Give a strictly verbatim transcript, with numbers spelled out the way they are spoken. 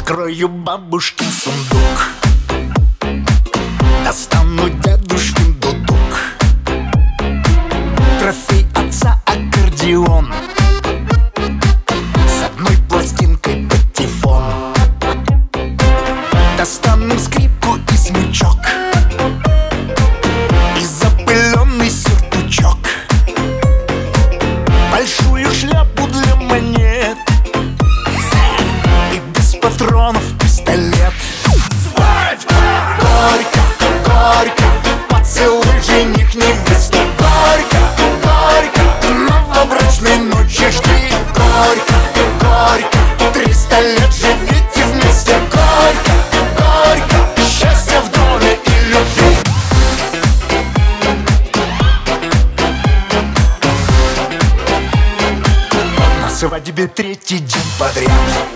Открою бабушкин сундук, достану дедушкин дудук, трофей отца аккордеон с одной пластинкой патефон. Достану скрипку и смычок и запыленный сюртучок, большую шляпу для монет и без патронов пистолет. Горько, горько, поцелуй жених невесту. Горько, горько, новобрачной ночи жди. Горько, горько, триста лет живите вместе. Горько, горько, счастья в доме и любви. На свадьбе третий день подряд